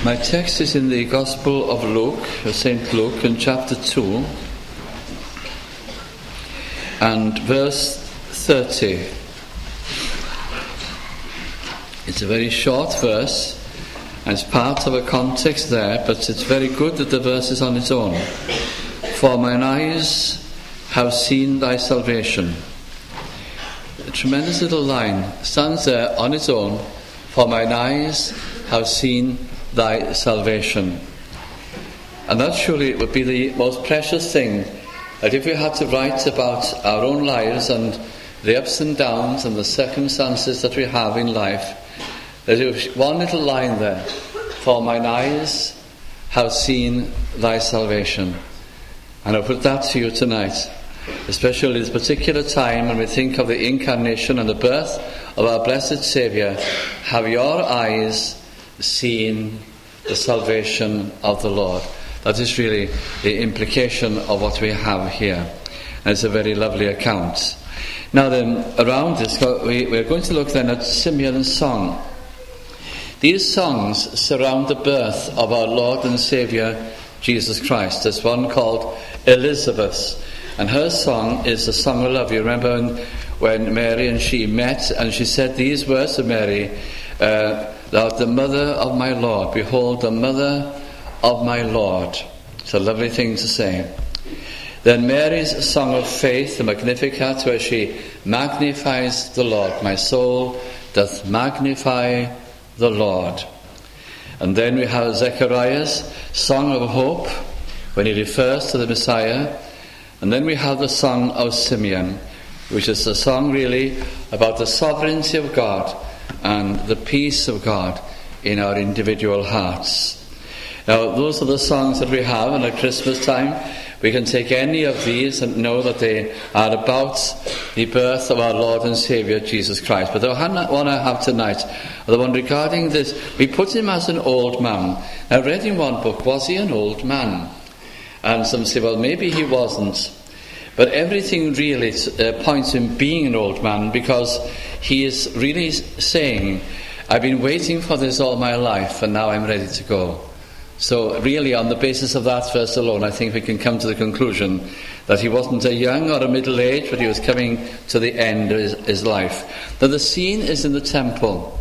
My text is in the Gospel of Luke, St. Luke, in chapter 2, and verse 30. It's a very short verse, and it's part of a context there, but it's very good that the verse is on its own. For mine eyes have seen thy salvation. A tremendous little line stands there on its own. For mine eyes have seen thy salvation. And that surely would be the most precious thing, that if we had to write about our own lives and the ups and downs and the circumstances that we have in life, there is one little line there: for mine eyes have seen thy salvation. And I'll put that to you tonight, especially this particular time when we think of the incarnation and the birth of our blessed Saviour. Have your eyes seen the salvation of the Lord? That is really the implication of what we have here, and it's a very lovely account. Now then, around this we're going to look then at Simeon's song. These songs surround the birth of our Lord and Saviour Jesus Christ. There's one called Elizabeth, and her song is the Song of Love. You remember when Mary and she met, and she said these words to Mary: Thou art the mother of my Lord. Behold, the mother of my Lord. It's a lovely thing to say. Then Mary's song of faith, the Magnificat, where she magnifies the Lord. My soul doth magnify the Lord. And then we have Zechariah's song of hope, when he refers to the Messiah. And then we have the song of Simeon, which is a song really about the sovereignty of God and the peace of God in our individual hearts. Now, those are the songs that we have, and at Christmas time we can take any of these and know that they are about the birth of our Lord and Saviour Jesus Christ. But the one I have tonight, the one regarding this, we put him as an old man. I read in one book, was he an old man? And some say, well, maybe he wasn't. But everything really points to him being an old man, because he is really saying, I've been waiting for this all my life, and now I'm ready to go. So really, on the basis of that verse alone, I think we can come to the conclusion that he wasn't a young or a middle age, but he was coming to the end of his life. Now the scene is in the temple,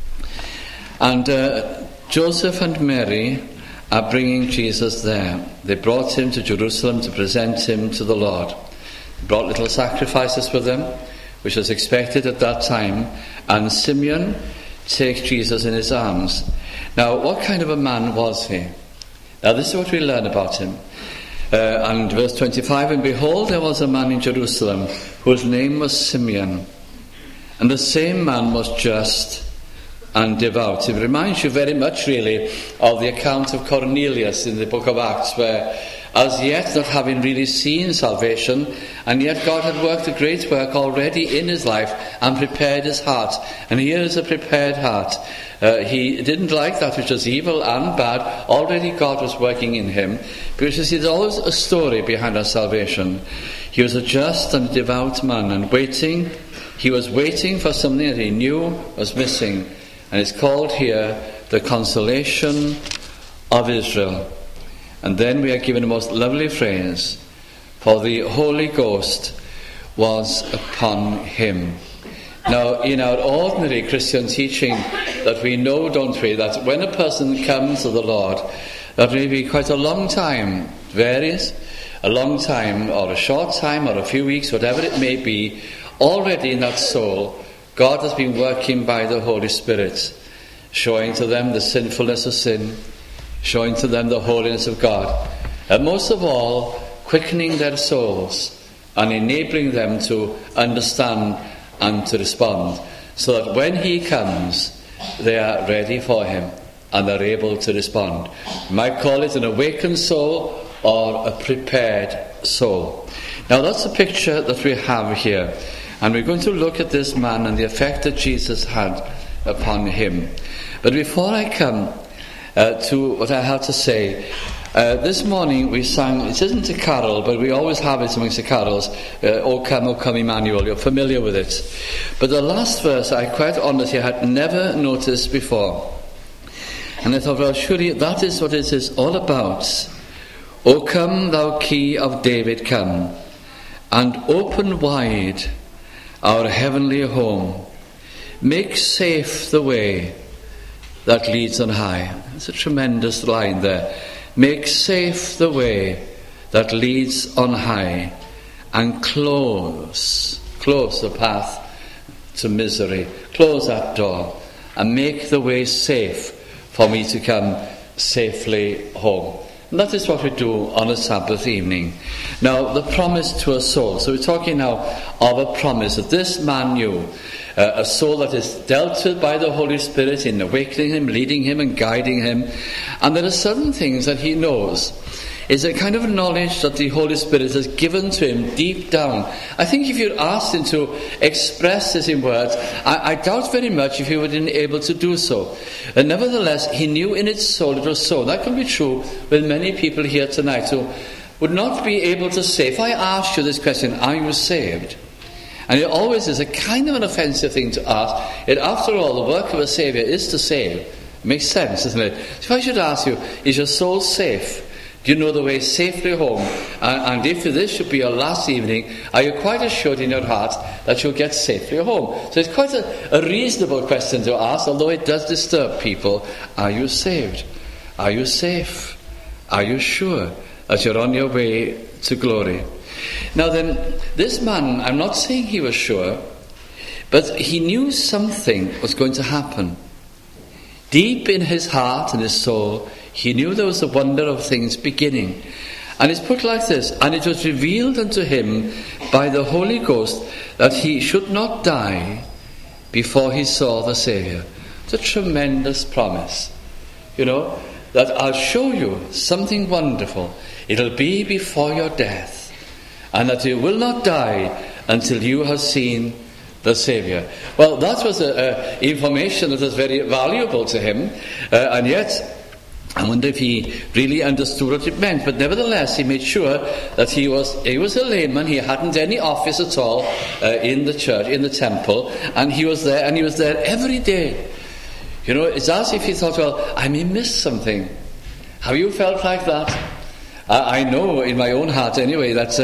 and Joseph and Mary are bringing Jesus there. They brought him to Jerusalem to present him to the Lord. They brought little sacrifices with them, which was expected at that time, and Simeon takes Jesus in his arms. Now, what kind of a man was he? Now, this is what we learn about him. And verse 25, and behold, there was a man in Jerusalem whose name was Simeon, and the same man was just and devout. It reminds you very much, really, of the account of Cornelius in the book of Acts, where, as yet not having really seen salvation, and yet God had worked a great work already in his life and prepared his heart. And here is a prepared heart. He didn't like that which was evil and bad. Already God was working in him. Because there's always a story behind our salvation. He was a just and devout man, and he was waiting for something that he knew was missing. And it's called here the consolation of Israel. And then we are given a most lovely phrase: for the Holy Ghost was upon him. Now, in our ordinary Christian teaching that we know, don't we, that when a person comes to the Lord, that may be quite a long time, varies, a long time or a short time or a few weeks, whatever it may be, already in that soul, God has been working by the Holy Spirit, showing to them the sinfulness of sin, showing to them the holiness of God, and most of all, quickening their souls and enabling them to understand and to respond, so that when he comes, they are ready for him and are able to respond. You might call it an awakened soul or a prepared soul. Now that's the picture that we have here, and we're going to look at this man and the effect that Jesus had upon him. But before I come to what I have to say, this morning we sang, it isn't a carol, but we always have it amongst the carols, O come Emmanuel. You're familiar with it. But the last verse I quite honestly had never noticed before. And I thought, well, surely that is what it is all about. O come, thou key of David, come, and open wide our heavenly home. Make safe the way that leads on high. It's a tremendous line there. Make safe the way that leads on high, and close the path to misery. Close that door, and make the way safe for me to come safely home. And that is what we do on a Sabbath evening. Now, the promise to a soul. So we're talking now of a promise that this man knew. A soul that is dealt with by the Holy Spirit in awakening him, leading him and guiding him. And there are certain things that he knows. It's a kind of knowledge that the Holy Spirit has given to him deep down. I think if you'd asked him to express this in words, I doubt very much if he would have been able to do so. And nevertheless, he knew in his soul it was so. That can be true with many people here tonight who would not be able to say, if I asked you this question, are you saved? And it always is a kind of an offensive thing to ask. Yet after all, the work of a Saviour is to save. It makes sense, doesn't it? So if I should ask you, is your soul safe? Do you know the way safely home? And if this should be your last evening, are you quite assured in your heart that you'll get safely home? So it's quite a reasonable question to ask, although it does disturb people. Are you saved? Are you safe? Are you sure that you're on your way to glory? Now then, this man, I'm not saying he was sure, but he knew something was going to happen. Deep in his heart and his soul, he knew there was the wonder of things beginning. And it's put like this: and it was revealed unto him by the Holy Ghost that he should not die before he saw the Saviour. It's a tremendous promise. You know, that I'll show you something wonderful. It'll be before your death. And that you will not die until you have seen the Saviour. Well, that was information that was very valuable to him. And yet, I wonder if he really understood what it meant. But nevertheless, he made sure that he was a layman. He hadn't any office at all in the church, in the temple. And he was there every day. You know, it's as if he thought, well, I may miss something. Have you felt like that? I know in my own heart anyway that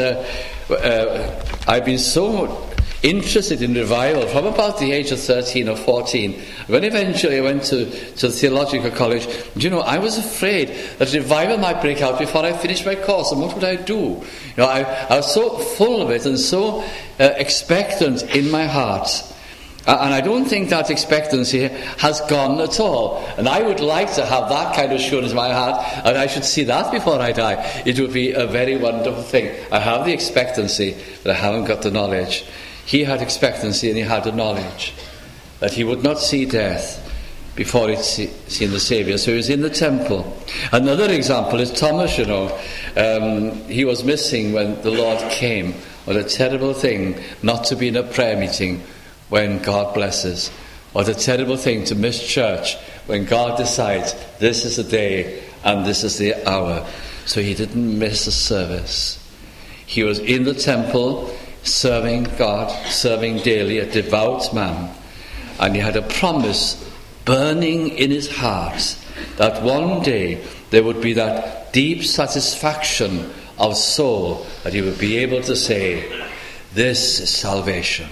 I've been so interested in revival from about the age of 13 or 14. When eventually I went to theological college, you know, I was afraid that revival might break out before I finished my course, and what would I do? You know, I was so full of it and so expectant in my heart. And I don't think that expectancy has gone at all. And I would like to have that kind of assurance in my heart, and I should see that before I die. It would be a very wonderful thing. I have the expectancy, but I haven't got the knowledge. He had expectancy and he had the knowledge that he would not see death before he'd seen the Saviour. So he was in the temple. Another example is Thomas, you know. He was missing when the Lord came. What a terrible thing not to be in a prayer meeting when God blesses. What a terrible thing to miss church when God decides this is the day and this is the hour. So he didn't miss a service. He was in the temple serving God, serving daily, a devout man. And he had a promise burning in his heart that one day there would be that deep satisfaction of soul that he would be able to say, this is salvation.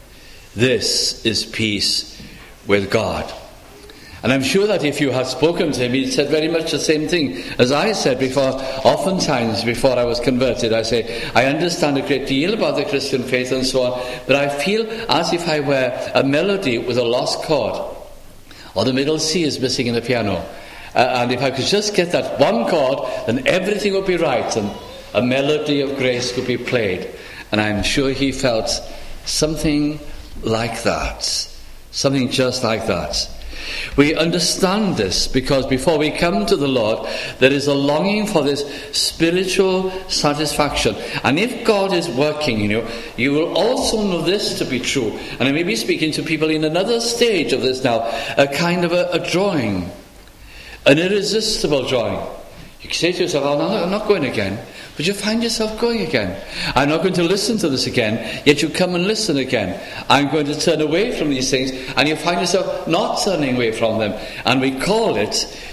This is peace with God. And I'm sure that if you had spoken to him, he said very much the same thing as I said before. Oftentimes, before I was converted, I say, I understand a great deal about the Christian faith and so on, but I feel as if I were a melody with a lost chord, or the middle C is missing in the piano. And if I could just get that one chord, then everything would be right, and a melody of grace could be played. And I'm sure he felt something like that, something just like that. We understand this because before we come to the Lord, there is a longing for this spiritual satisfaction. And if God is working in you, you will also know this to be true. And I may be speaking to people in another stage of this now, a kind of a drawing, an irresistible drawing. You can say to yourself, oh, no, I'm not going again. But you find yourself going again. I'm not going to listen to this again, yet you come and listen again. I'm going to turn away from these things, and you find yourself not turning away from them. And we call it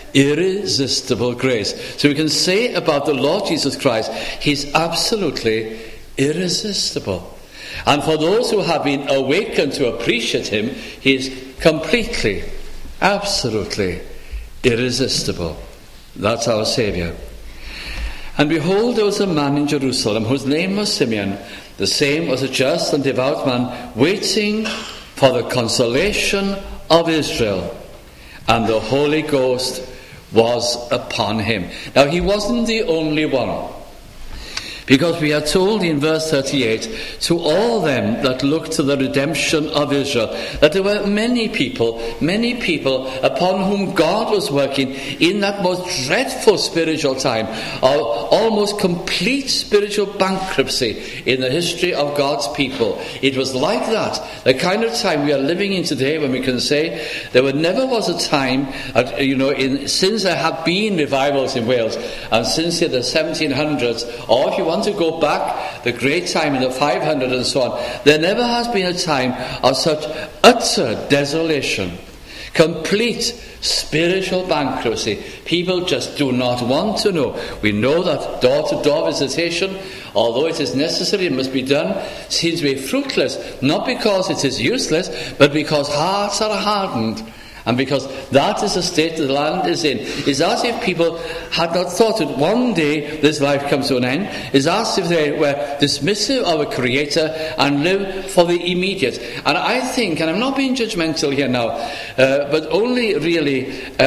irresistible grace. So we can say about the Lord Jesus Christ, he's absolutely irresistible. And for those who have been awakened to appreciate him, he is completely, absolutely irresistible. That's our Saviour. And behold, there was a man in Jerusalem whose name was Simeon. The same was a just and devout man, waiting for the consolation of Israel. And the Holy Ghost was upon him. Now, he wasn't the only one. Because we are told in verse 38, to all them that look to the redemption of Israel, that there were many people upon whom God was working in that most dreadful spiritual time, of almost complete spiritual bankruptcy in the history of God's people. It was like that, the kind of time we are living in today, when we can say there never was a time, since there have been revivals in Wales, and since the 1700s, or if you want to go back, the great time in the 500 and so on, there never has been a time of such utter desolation, complete spiritual bankruptcy. People just do not want to know. We know that door-to-door visitation, although it is necessary and must be done, seems to be fruitless, not because it is useless, but because hearts are hardened. And because that is the state the land is in. It's as if people had not thought that one day this life comes to an end. It's as if they were dismissive of a Creator and live for the immediate. And I think, and I'm not being judgmental here now, but only really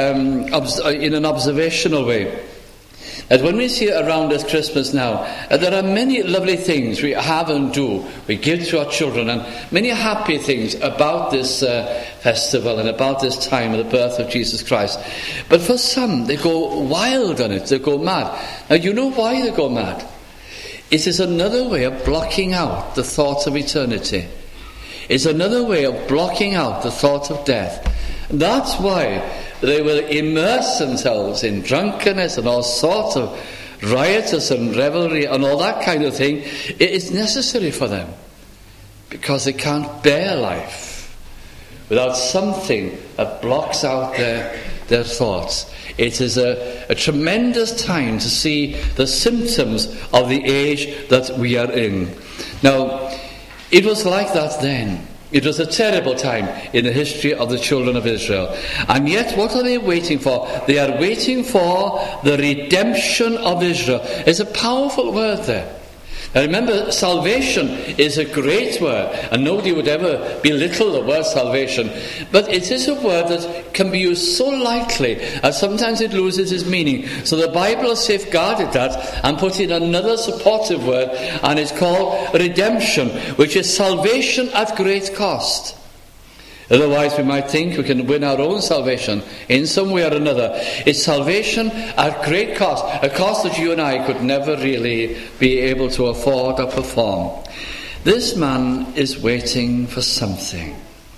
in an observational way, that when we see around us Christmas now, there are many lovely things we have and do. We give to our children, and many happy things about this festival and about this time of the birth of Jesus Christ. But for some, they go wild on it. They go mad. Now, you know why they go mad? It is another way of blocking out the thought of eternity. It's another way of blocking out the thought of death. That's why they will immerse themselves in drunkenness and all sorts of riotous and revelry and all that kind of thing. It is necessary for them because they can't bear life without something that blocks out their thoughts. It is a tremendous time to see the symptoms of the age that we are in. Now, it was like that then. It was a terrible time in the history of the children of Israel. And yet, what are they waiting for? They are waiting for the redemption of Israel. It's a powerful word there. Now remember, salvation is a great word, and nobody would ever belittle the word salvation. But it is a word that can be used so lightly, and sometimes it loses its meaning. So the Bible has safeguarded that and put in another supportive word, and it's called redemption, which is salvation at great cost. Otherwise we might think we can win our own salvation in some way or another. It's salvation at great cost, a cost that you and I could never really be able to afford or perform. This man is waiting for something.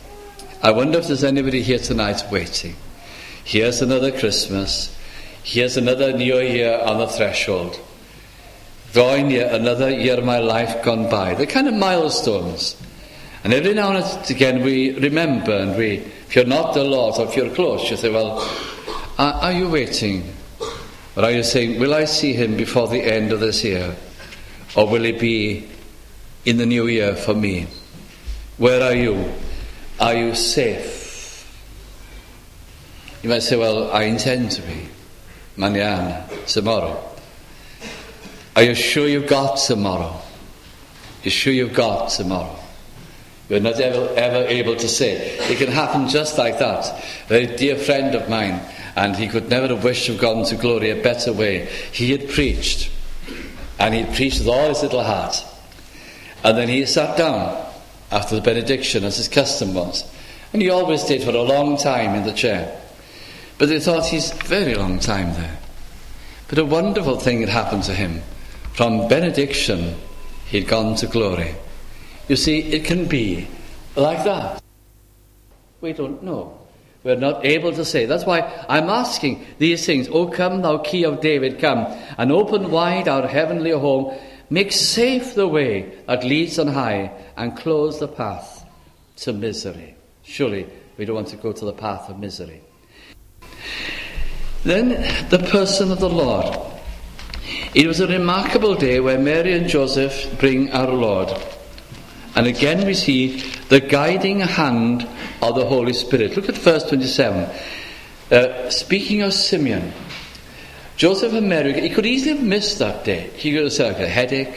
I wonder if there's anybody here tonight waiting. Here's another Christmas. Here's another New Year on the threshold. Drawing near another year of my life gone by. They're kind of milestones. And every now and again we remember, and if you're not the Lord, or if you're close, you say, well, are you waiting? Or are you saying, will I see him before the end of this year? Or will it be in the new year for me? Where are you? Are you safe? You might say, well, I intend to be. Mañana, tomorrow. Are you sure you've got tomorrow? You're sure you've got tomorrow? We're not ever able to say. It can happen just like that. A very dear friend of mine, and he could never have wished to have gone to glory a better way. He had preached, and he had preached with all his little heart. And then he sat down after the benediction, as his custom was. And he always stayed for a long time in the chair. But they thought he's a very long time there. But a wonderful thing had happened to him. From benediction, he'd gone to glory. You see, it can be like that. We don't know. We're not able to say. That's why I'm asking these things. O come, thou key of David, come, and open wide our heavenly home. Make safe the way that leads on high, and close the path to misery. Surely we don't want to go to the path of misery. Then the person of the Lord. It was a remarkable day where Mary and Joseph bring our Lord. And again we see the guiding hand of the Holy Spirit. Look at verse 27. Speaking of Simeon, Joseph and Mary, he could easily have missed that day. He could have said, I've got a headache.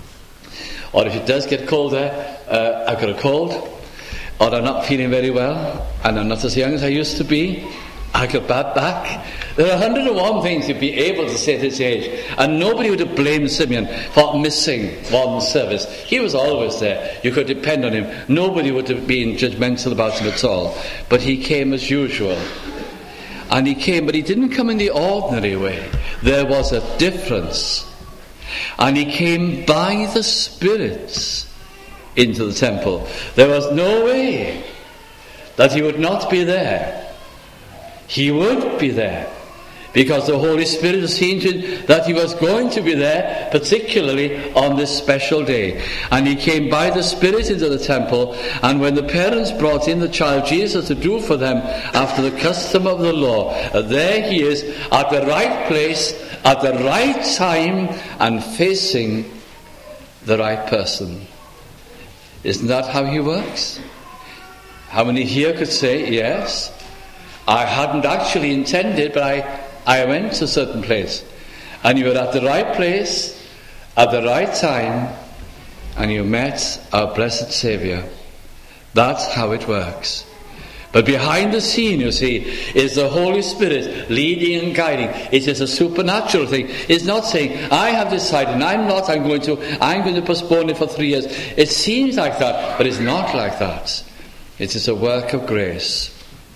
Or if it does get colder, I've got a cold. Or I'm not feeling very well. And I'm not as young as I used to be. I've got bad back. There are 101 things you'd be able to say at this age. And nobody would have blamed Simeon for missing one service. He was always there. You could depend on him. Nobody would have been judgmental about him at all. But he came as usual. And he came, but he didn't come in the ordinary way. There was a difference. And he came by the Spirit into the temple. There was no way that he would not be there. He would be there, because the Holy Spirit has seen to it that he was going to be there, particularly on this special day. And he came by the Spirit into the temple, and when the parents brought in the child Jesus to do for them after the custom of the law, there he is at the right place, at the right time, and facing the right person. Isn't that how he works? How many here could say, yes, I hadn't actually intended, but I went to a certain place. And you were at the right place, at the right time, and you met our blessed Saviour. That's how it works. But behind the scene, you see, is the Holy Spirit leading and guiding. It is a supernatural thing. It's not saying, I have decided, and I'm going to postpone it for 3 years. It seems like that, but it's not like that. It is a work of grace.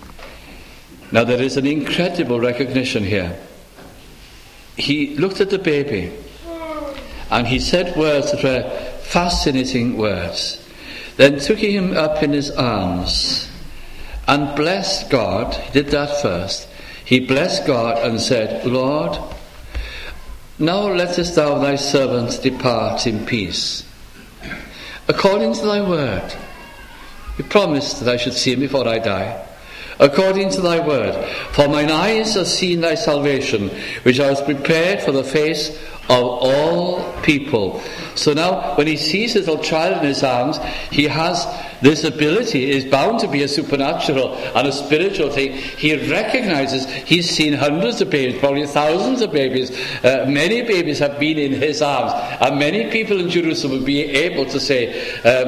Now there is an incredible recognition here. He looked at the baby and he said words that were fascinating words. Then took him up in his arms and blessed God. He did that first. He blessed God and said, Lord, now lettest thou thy servant depart in peace, according to thy word. You promised that I should see him before I die. According to thy word, for mine eyes have seen thy salvation, which I was prepared for the face of all people. So now, when he sees his little child in his arms, he has this ability. It is bound to be a supernatural and a spiritual thing. He recognizes he's seen hundreds of babies, probably thousands of babies. Many babies have been in his arms, and many people in Jerusalem would be able to say,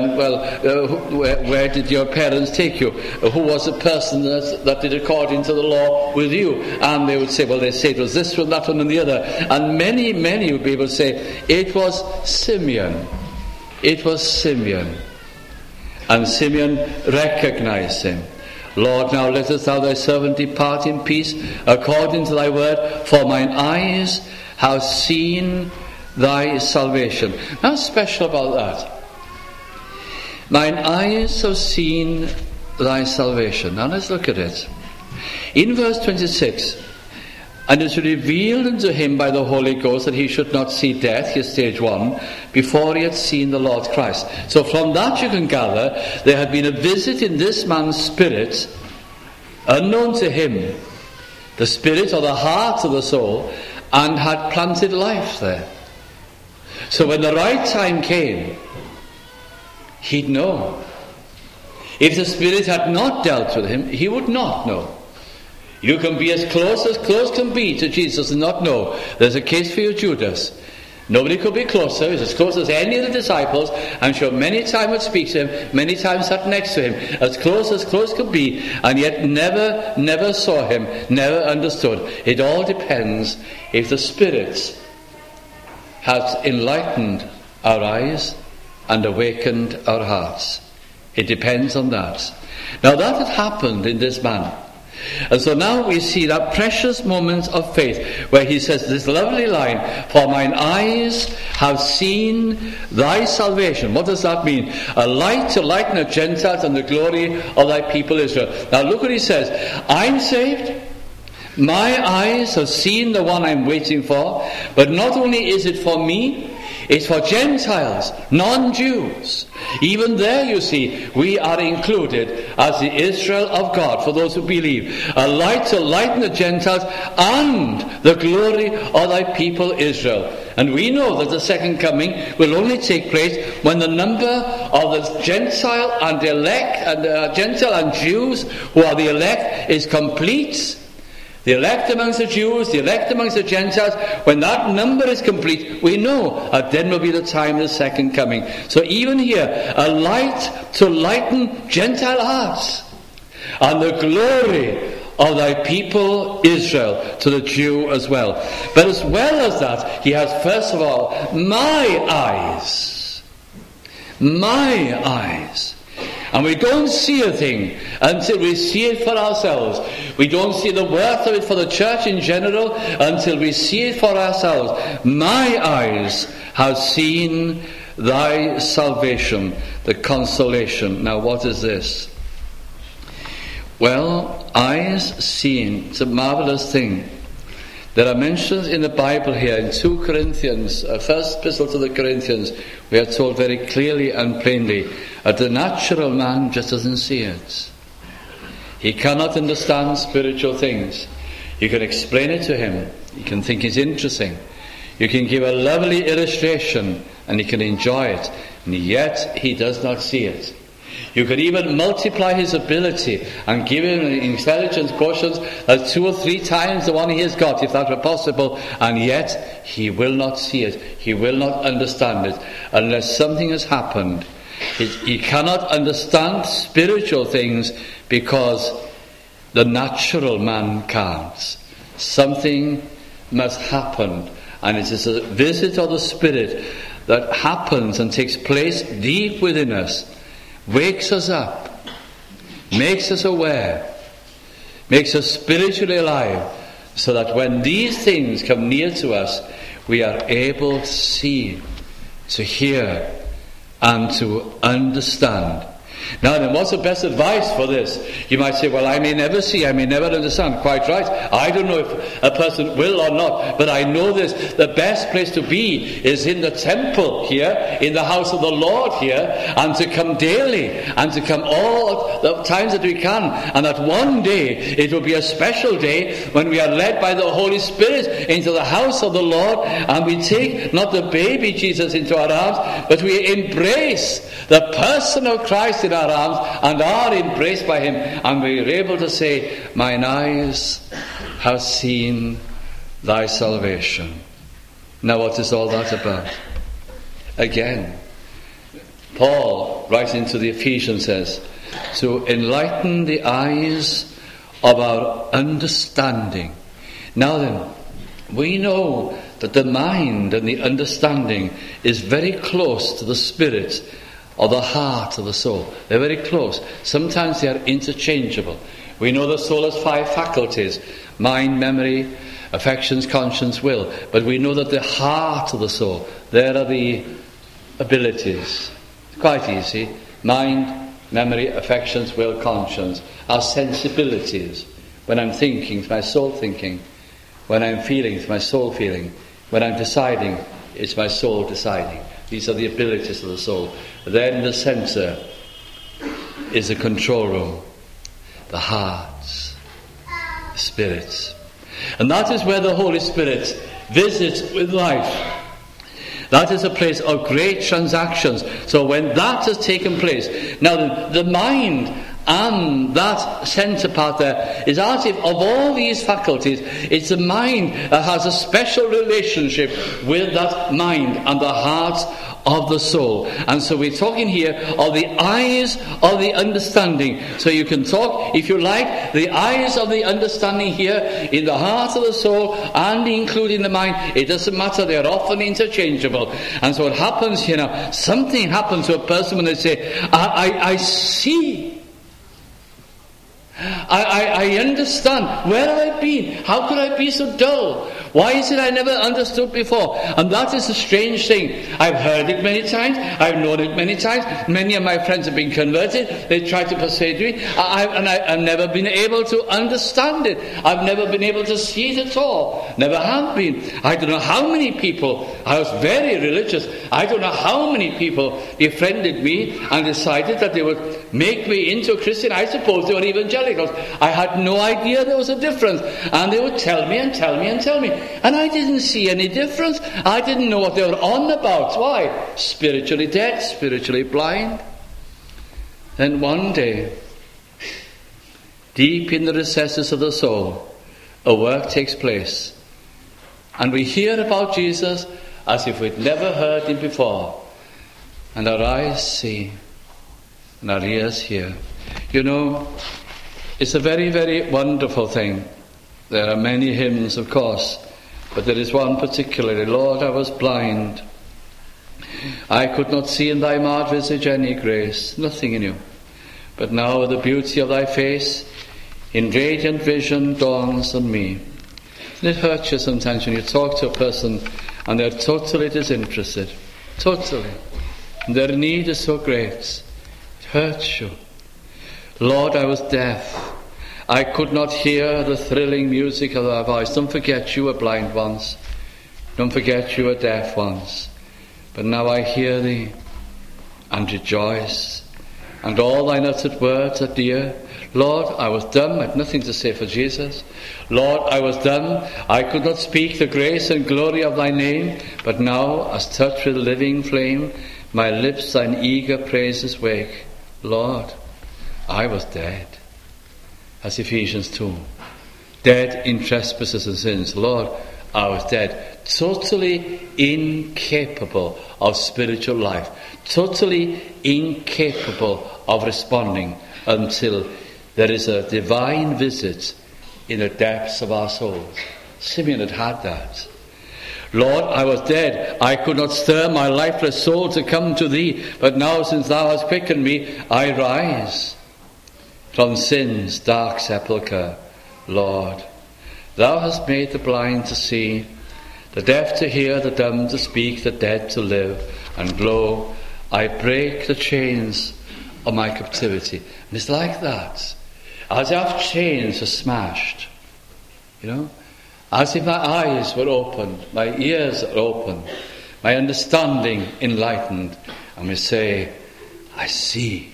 where did your parents take you? Who was the person that did according to the law with you? And they would say, well, they say it was this one, that one, and the other. And many would be able to say, it was Simeon. It was Simeon. And Simeon recognized him. Lord, now lettest thou thy servant depart in peace, according to thy word, for mine eyes have seen thy salvation. Now, what's special about that? Mine eyes have seen thy salvation. Now let's look at it. In verse 26, and it was revealed unto him by the Holy Ghost that he should not see death, here's stage 1, before he had seen the Lord Christ. So from that you can gather there had been a visit in this man's spirit, unknown to him, the spirit or the heart of the soul, and had planted life there. So when the right time came, he'd know. If the Spirit had not dealt with him, he would not know. You can be as close can be to Jesus and not know. There's a case for you, Judas. Nobody could be closer. He's as close as any of the disciples. I'm sure many times would speak to him, many times sat next to him. As close could be, and yet never saw him, never understood. It all depends if the Spirit has enlightened our eyes and awakened our hearts. It depends on that. Now that had happened in this man. And so now we see that precious moment of faith where he says this lovely line, for mine eyes have seen thy salvation. What does that mean? A light to lighten the Gentiles and the glory of thy people Israel. Now look what he says. I'm saved. My eyes have seen the one I'm waiting for. But not only is it for me, It's for Gentiles, non-Jews. Even there, you see, we are included as the Israel of God, for those who believe. A light to lighten the Gentiles and the glory of thy people Israel. And we know that the second coming will only take place when the number of the Gentile and elect, and Gentile and Jews who are the elect is complete. The elect amongst the Jews, the elect amongst the Gentiles, when that number is complete, we know that then will be the time of the second coming. So even here, a light to lighten Gentile hearts, and the glory of thy people Israel, to the Jew as well. But as well as that, he has first of all, my eyes. My eyes. And we don't see a thing until we see it for ourselves. We don't see the worth of it for the church in general until we see it for ourselves. My eyes have seen thy salvation, the consolation. Now what is this? Well, eyes seen. It's a marvelous thing. There are mentions in the Bible here in 2 Corinthians, first epistle to the Corinthians, we are told very clearly and plainly that the natural man just doesn't see it. He cannot understand spiritual things. You can explain it to him. You can think it's interesting. You can give a lovely illustration and he can enjoy it. And yet he does not see it. You can even multiply his ability and give him intelligence quotients as 2 or 3 times the one he has got, if that were possible, and yet he will not see it. He will not understand it unless something has happened. He cannot understand spiritual things because the natural man can't. Something must happen, and it is a visit of the Spirit that happens and takes place deep within us. Wakes us up, makes us aware, makes us spiritually alive, so that when these things come near to us, we are able to see, to hear, and to understand. Now then, what's the best advice for this? You might say, well, I may never see, I may never understand. Quite right. I don't know if a person will or not, but I know this. The best place to be is in the temple here, in the house of the Lord here, and to come daily, and to come all the times that we can. And that one day, it will be a special day when we are led by the Holy Spirit into the house of the Lord, and we take not the baby Jesus into our arms, but we embrace the person of Christ in our arms and are embraced by him, and we are able to say, mine eyes have seen thy salvation. Now what is all that about? Again, Paul, writing to the Ephesians, says, to enlighten the eyes of our understanding. Now then, we know that the mind and the understanding is very close to the spirit or the heart of the soul. They're very close. Sometimes they are interchangeable. We know the soul has 5 faculties: mind, memory, affections, conscience, will. But we know that the heart of the soul, there are the abilities. It's quite easy. Mind, memory, affections, will, conscience. Our sensibilities. When I'm thinking, it's my soul thinking. When I'm feeling, it's my soul feeling. When I'm deciding, it's my soul deciding. These are the abilities of the soul. Then the centre is the control room, the hearts, the spirits. And that is where the Holy Spirit visits with life. That is a place of great transactions. So when that has taken place, now the mind and that centre part there is as if of all these faculties, it's the mind that has a special relationship with that mind and the heart of the soul. And so we're talking here of the eyes of the understanding. So you can talk, if you like, the eyes of the understanding here in the heart of the soul and including the mind. It doesn't matter, they're often interchangeable. And so what happens here now, something happens to a person when they say, I see. I understand. Where have I been? How could I be so dull? Why is it I never understood before? And that is a strange thing. I've heard it many times. I've known it many times. Many of my friends have been converted. They try to persuade me. I've never been able to understand it. I've never been able to see it at all. Never have been. I don't know how many people, I was very religious. I don't know how many people befriended me and decided that they would make me into a Christian. I suppose they were evangelicals. I had no idea there was a difference. And they would tell me and tell me and tell me. And I didn't see any difference. I didn't know what they were on about. Why? Spiritually dead, spiritually blind. Then one day, deep in the recesses of the soul, a work takes place. And we hear about Jesus as if we'd never heard him before. And our eyes see, and our ears hear. You know, it's a very, very wonderful thing. There are many hymns, of course, but there is one particularly. Lord, I was blind. I could not see in thy marred visage any grace, nothing in you. But now with the beauty of thy face, in radiant vision dawns on me. And it hurts you sometimes when you talk to a person and they're totally disinterested. Totally. And their need is so great. It hurts you. Lord, I was deaf. I could not hear the thrilling music of thy voice. Don't forget you were blind once. Don't forget you were deaf once. But now I hear thee and rejoice. And all thine uttered words are dear. Lord, I was dumb. I had nothing to say for Jesus. Lord, I was dumb. I could not speak the grace and glory of thy name. But now, as touched with living flame, my lips thine eager praises wake. Lord, I was dead. As Ephesians 2. Dead in trespasses and sins. Lord, I was dead. Totally incapable of spiritual life. Totally incapable of responding until there is a divine visit in the depths of our souls. Simeon had that. Lord, I was dead. I could not stir my lifeless soul to come to thee. But now since thou hast quickened me, I rise from sin's dark sepulchre. Lord, thou hast made the blind to see, the deaf to hear, the dumb to speak, the dead to live. And lo, I break the chains of my captivity. And it's like that. As if chains are smashed. You know? As if my eyes were opened, my ears are opened, my understanding enlightened. And we say, I see.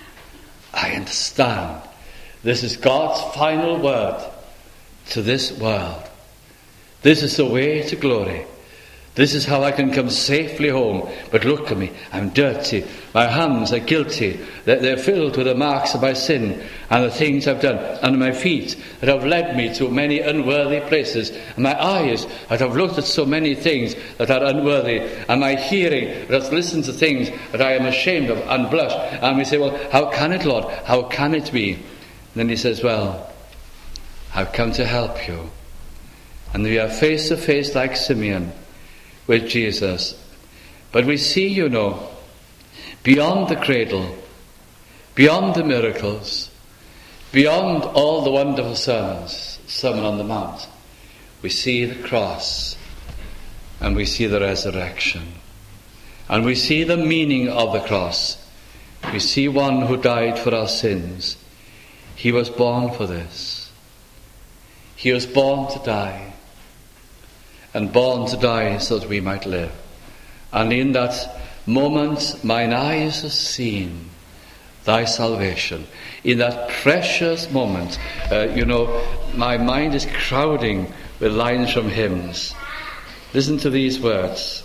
I understand. This is God's final word to this world. This is the way to glory. This is how I can come safely home. But look at me, I'm dirty. My hands are guilty. They're filled with the marks of my sin and the things I've done. And my feet that have led me to many unworthy places. And my eyes that have looked at so many things that are unworthy. And my hearing that has listened to things that I am ashamed of and blush. And we say, well, how can it, Lord? How can it be? And then he says, well, I've come to help you. And we are face to face like Simeon with Jesus. But we see, you know, beyond the cradle, beyond the miracles, beyond all the wonderful sermons, Sermon on the Mount, we see the cross and we see the resurrection. And we see the meaning of the cross. We see one who died for our sins. He was born for this. He was born to die. And born to die so that we might live. And in that moment, mine eyes have seen thy salvation. In that precious moment, my mind is crowding with lines from hymns. Listen to these words.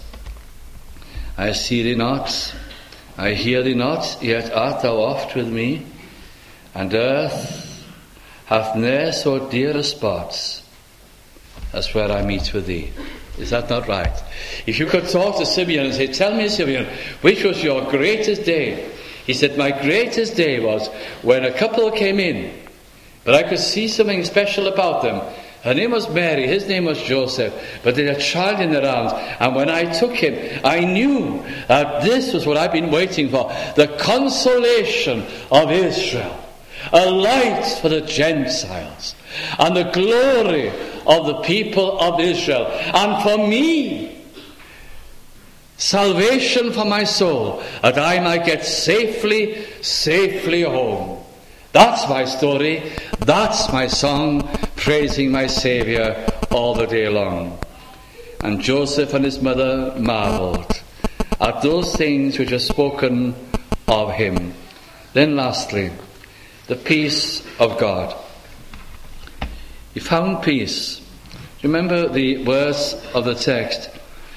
I see thee not, I hear thee not, yet art thou oft with me, and earth hath ne'er so dear a spot as where I meet with thee. Is that not right? If you could talk to Simeon and say, tell me, Simeon, which was your greatest day? He said, my greatest day was when a couple came in, but I could see something special about them. Her name was Mary, his name was Joseph, but they had a child in their arms. And when I took him, I knew that this was what I've been waiting for, the consolation of Israel, a light for the Gentiles, and the glory of the people of Israel. And for me, salvation for my soul, that I might get safely home. That's my story. That's my song, praising my Saviour all the day long. And Joseph and his mother marvelled at those things which are spoken of him. Then lastly, the peace of God. He found peace. Remember the words of the text.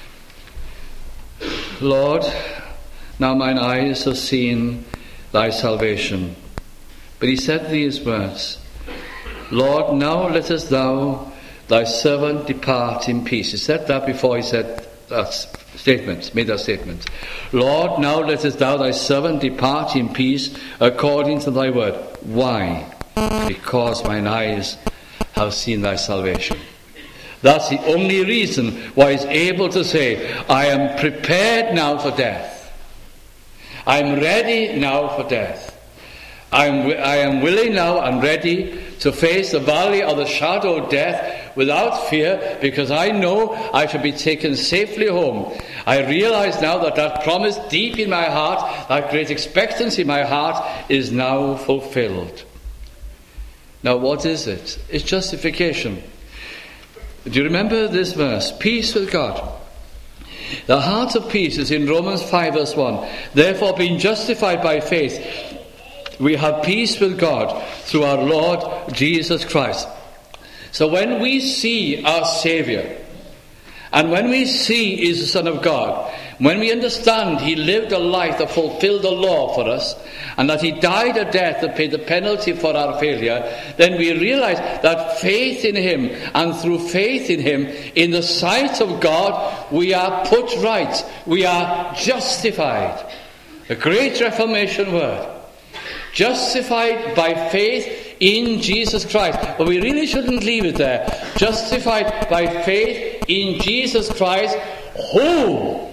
Lord, now mine eyes have seen thy salvation. But he said these words, Lord, now lettest thou thy servant depart in peace. He said that before he said that statement, made that statement. Lord, now lettest thou thy servant depart in peace according to thy word. Why? Because mine eyes have seen thy salvation. That's the only reason why he's able to say, I am prepared now for death. I am ready now for death. I am willing now and ready to face the valley of the shadow of death without fear, because I know I shall be taken safely home. I realize now that promise deep in my heart, that great expectancy in my heart, is now fulfilled. Now what is it? It's justification. Do you remember this verse? Peace with God. The heart of peace is in Romans 5 verse 1. Therefore, being justified by faith, we have peace with God through our Lord Jesus Christ. So when we see our Saviour, and when we see He is the Son of God, when we understand He lived a life that fulfilled the law for us, and that He died a death that paid the penalty for our failure, then we realize that faith in Him, and through faith in Him, in the sight of God, we are put right. We are justified. A great Reformation word. Justified by faith in Jesus Christ. But we really shouldn't leave it there. Justified by faith in Jesus Christ, who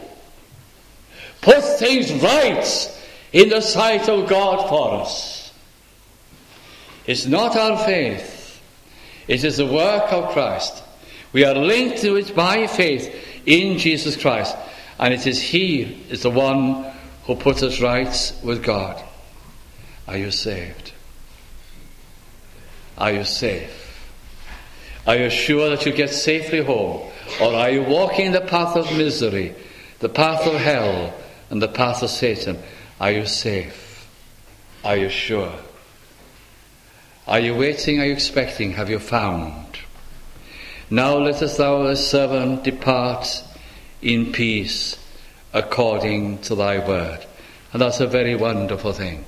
puts things right in the sight of God for us. It's not our faith. It is the work of Christ. We are linked to it by faith in Jesus Christ. And it is He is the one who puts us right with God. Are you saved? Are you safe? Are you sure that you'll get safely home? Or are you walking the path of misery, the path of hell, and the path of Satan? Are you safe? Are you sure? Are you waiting? Are you expecting? Have you found? Now lettest thou thy servant depart in peace according to thy word. And that's a very wonderful thing.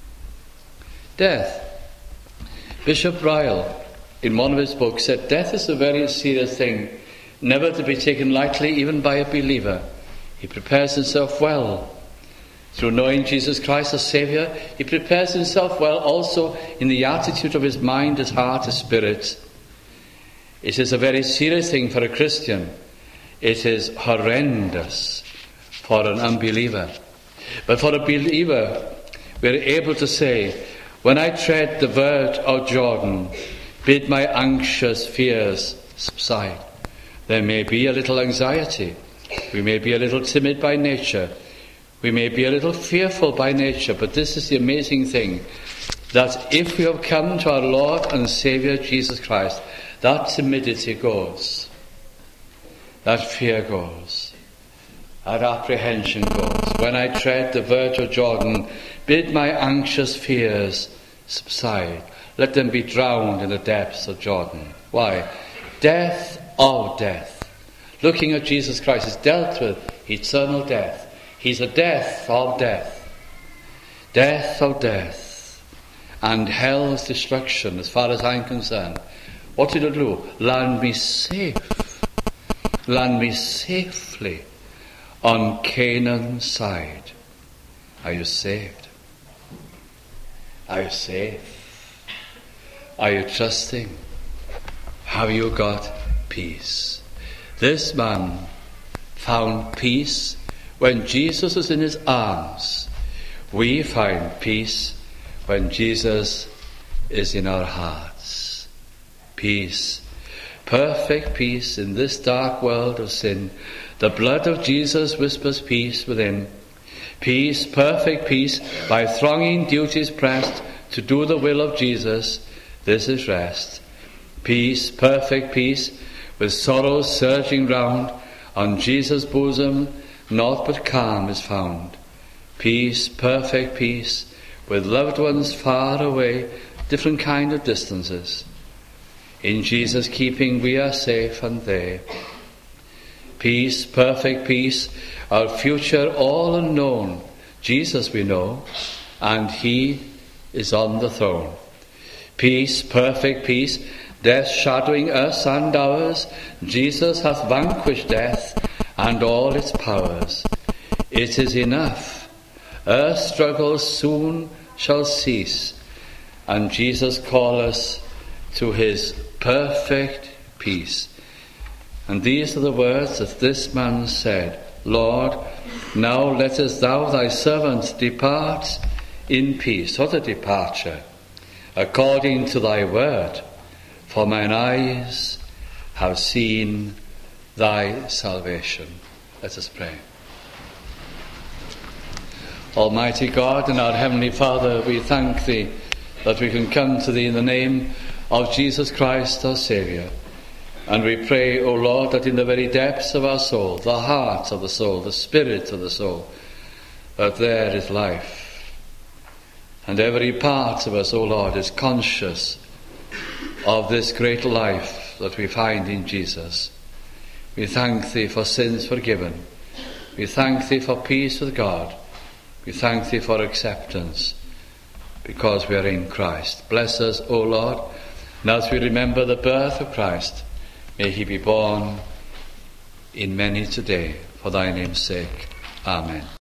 Death. Bishop Ryle, in one of his books, said death is a very serious thing, never to be taken lightly even by a believer. He prepares himself well. Through knowing Jesus Christ as Saviour, he prepares himself well also in the attitude of his mind, his heart, his spirit. It is a very serious thing for a Christian. It is horrendous for an unbeliever. But for a believer, we're able to say, when I tread the verge of Jordan, bid my anxious fears subside. There may be a little anxiety. We may be a little timid by nature. We may be a little fearful by nature. But this is the amazing thing, that if we have come to our Lord and Saviour Jesus Christ, that timidity goes. That fear goes. That apprehension goes. When I tread the verge of Jordan, bid my anxious fears subside. Let them be drowned in the depths of Jordan. Why? Death of death. Looking at Jesus Christ is dealt with eternal death. He's a death of death. Death of death. And hell's destruction, as far as I'm concerned. What did it do? Land me safe. Land me safely on Canaan's side. Are you saved? Are you safe? Are you trusting? Have you got peace? This man found peace when Jesus was in his arms. We find peace when Jesus is in our hearts. Peace. perfect peace in this dark world of sin. The blood of Jesus whispers peace within. Peace, perfect peace, by thronging duties pressed to do the will of Jesus, this is rest. Peace, perfect peace, with sorrows surging round, on Jesus' bosom naught but calm is found. Peace, perfect peace, with loved ones far away, different kind of distances. In Jesus' keeping we are safe and there. Peace, perfect peace, our future all unknown. Jesus we know, and he is on the throne. Peace, perfect peace, death shadowing us and ours. Jesus hath vanquished death and all its powers. It is enough. Earth's struggles soon shall cease, and Jesus call us to his perfect peace. And these are the words that this man said, Lord, now lettest thou thy servant depart in peace. What a departure! According to thy word, for mine eyes have seen thy salvation. Let us pray. Almighty God and our Heavenly Father, we thank thee that we can come to thee in the name of Jesus Christ, our Saviour. And we pray, O Lord, that in the very depths of our soul, the heart of the soul, the spirit of the soul, that there is life. And every part of us, O Lord, is conscious of this great life that we find in Jesus. We thank thee for sins forgiven. We thank thee for peace with God. We thank thee for acceptance, because we are in Christ. Bless us, O Lord, and as we remember the birth of Christ, may he be born in many today, for thy name's sake. Amen.